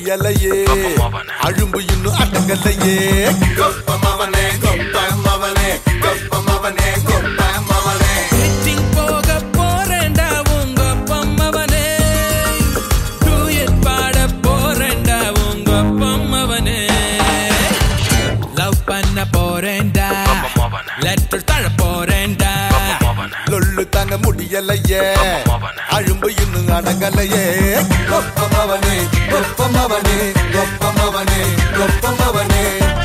முடியலையே அழும்பு இன்னும் அடங்கலையே கொப்பமவனே கொப்பமவனே கொப்பமவனே கொப்பமவனே டேட்டிங் போக போறேன்டா உங்க பொம்மவனே டூயட் பாட போறேன்டா உங்க பொம்மவனே லவ் பண்ண போறேன்டா லெட்டர் தர போறேன்டா லொல்லு தாங்க முடியலையே அழும்பு இன்னும் அடங்கலையே கொப்பமவனே கொப்பமவனே கொப்பமவனே கொப்பமவனே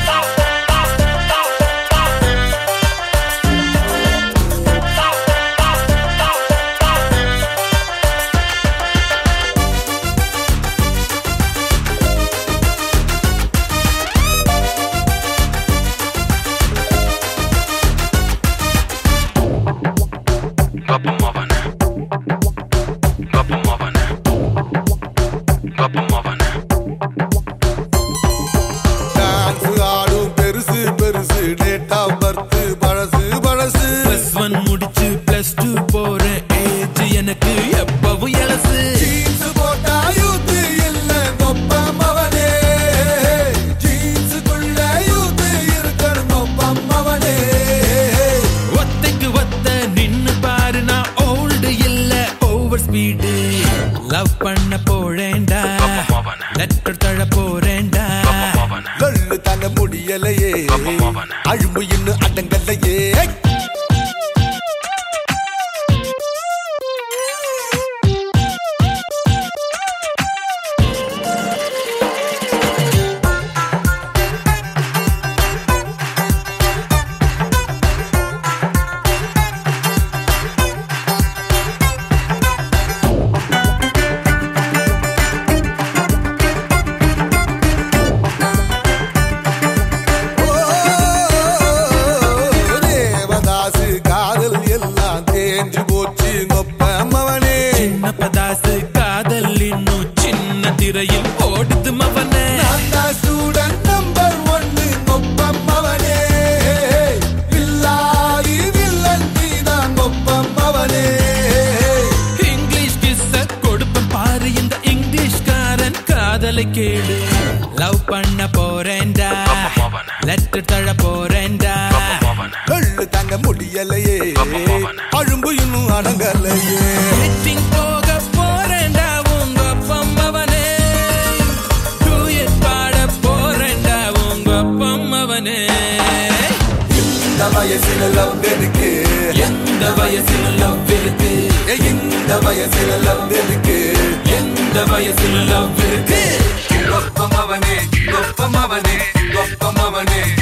டான்ஸ் ஆடும் பெருசு பெருசு டேட் ஆஃப் பர்த் பழசு பழசு +1 முடிச்சு +2 போறேன் ஏஜ் எனக்கு எப்பவும் எலசு ஜீன்ஸ் போட்டா யூத் இல்ல கொப்பமவனே ஜீன்ஸுக்குள்ள யூத் இருக்கணும் கொப்பமவனே ஒத்தைக்கு ஒத்த நின்னு பாரு நான் ஓல்டு இல்ல ஓவர் ஸ்பீடு லவ் பண்ண போறேன்டா லெட்டர் தர போறேன்டா லொல்லு தாங்க முடியலையே அழும்பு இன்னும் அடங்கலையே தேவதாசு காதல் எல்லாம் தேஞ்சு போச்சு கொப்பமவனே சின்ன பதாசு காதல் இன்னும் சின்ன திரையில் ஓடுது மவனே ஸ்டூடெண்ட் நம்பர் 1 கொப்பமவனே வில்லாயி வில்லன் நீதான் கொப்பமவனே இங்கிலீஷ் கிஸ்ஸ கொடுப்பேன் பாரு இந்த இங்கிலீஷ்காரன் காதலை கேளு லவ் பண்ண போறேன்டா லெட்டர் தர போறேன்டா லொல்லு தாங்க முடியலையே அழும்பு இன்னும் அடங்கலையே டேட்டிங் போக போறேன்டா உங்க பொம்மவனே டூயட் பாட போறேன்டா உங்க பொம்மவனே இந்த வயசுல லவ் இருக்கு எந்த வயசுல லவ் இருக்கு இந்த வயசுல லவ் இருக்கு எந்த வயசுல லவ் இருக்கு கொப்பமவனே கொப்பமவனே கொப்பமவனே